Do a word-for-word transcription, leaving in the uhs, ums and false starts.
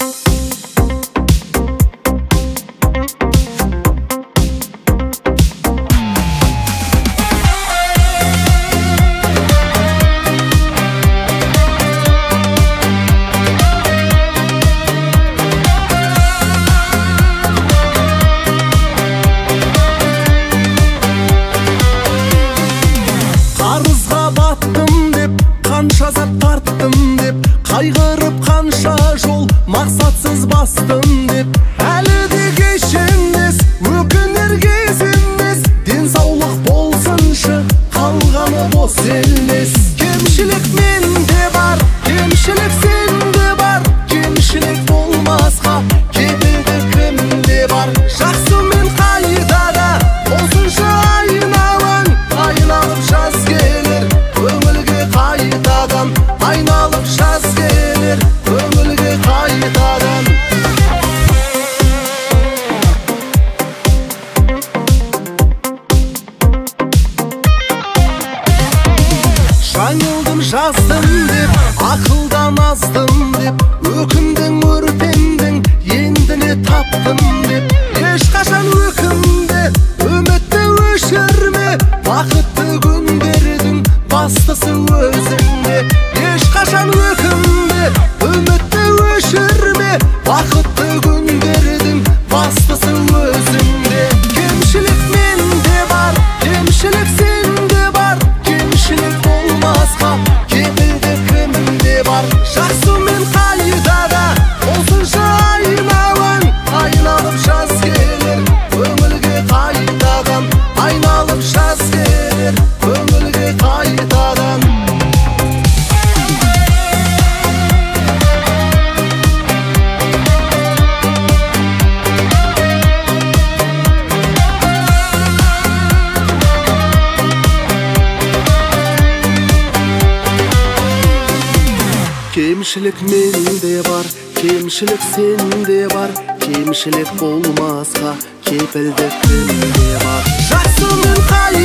Қанша зат тарттым деп, қайғырып қанша жол мақсатсыз бастым деп. Әлі де кеш емес, өкінер кез емес, денсаулық болсыншы, қалғаны бос емес. Кемшілік менде бар, кемшілік сенде бар, кемшілік болмасқа кепілді кімде бар. Жақсы мен қайдада, осынша айналаң, айналып жаз келер, көңілге қайтадан. Айналып жаз келер, көңілге қайтадан. Жаңылдым жаздым деп, ақылдан аздым деп, өкіндің өртендің, енді не таптым деп. Ешқашан өкінбе, үмітті өшірме, бақытты күндердің бастысы өзіңде. Ешқашан өкінбе, үмітті өшірме, бақытты күндердің бастысы өзіңде. Кемшілік менде бар, кемшілік сенде бар, кемшілік болмасқа кепілді кімде бар. Жақсы мен қайдада, осынша айналаң, айналып жаз келер, көңілге қайтадан. Айналып жаз келер, көңілге қайтадан. Кемшілік менде бар, кемшілік сенде бар, кемшілік болмасқа кепілді кімде бар. Жақсы мен қай